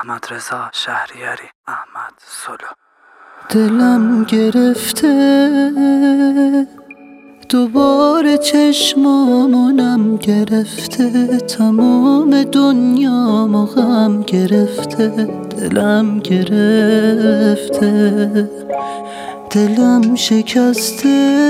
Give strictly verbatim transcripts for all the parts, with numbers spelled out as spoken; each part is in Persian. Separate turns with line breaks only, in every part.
احمد رضا شهریاری، احمد سولو.
دلم گرفته دوباره چشمامونم گرفته، تمام دنیامو غم گرفته. دلم گرفته، دلم شکسته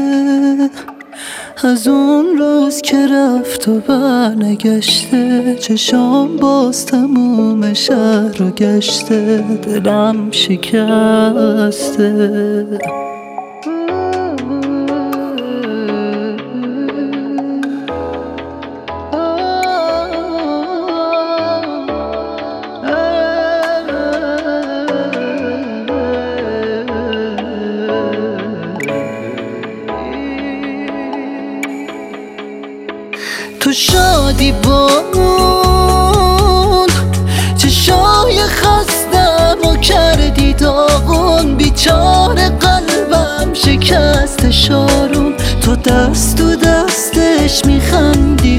از اون روز که رفت و برنگشته. چشام باز تموم شهر رو گشته، دلم شکسته. تو شادی با اون چشای خستم و کردی داغون، بیچاره قلبم شکست شارون. تو دست تو دستش میخندی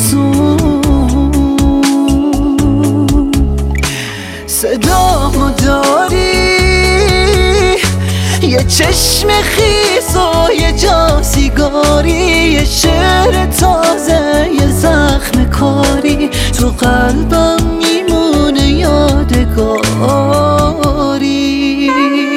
آسون، صدامو داری یه چشم خیس و یه جا سیگاری، یه شعر تازه یه زخم کاری، تو قلبم میمونه یادگاری.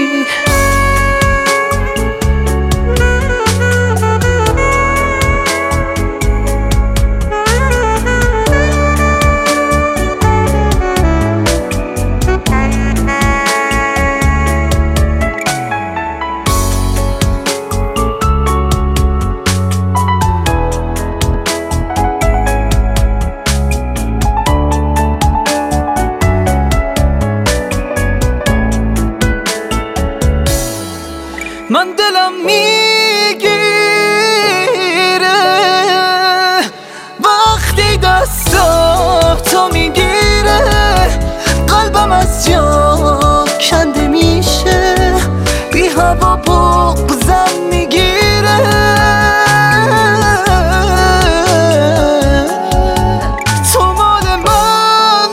من دلم میگیره وقتی دستا تو میگیره، قلبم از جا کنده میشه، بی هوا بغضم میگیره. تو مال من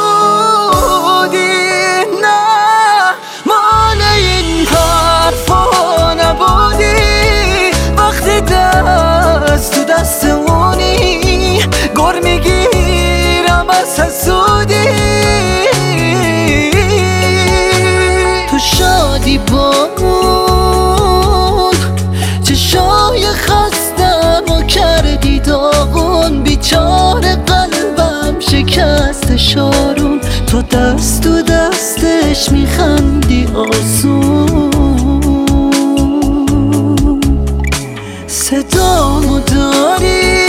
بودی، نه مال این حرفا نبودی. وقتی دست تو دستمونی گر میگیرم از حسودی. تو شادی با اون چشای خستم و کردی داغون، بیچاره قلبم شکست شارون. تو دست تو دستش میخندی آسون، صدامو داری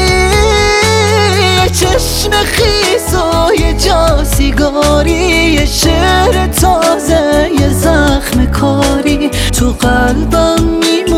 یه چشم خیس و یه جا سیگاری، یه شعر تازه یه زخم کاری، تو قلبم میمونه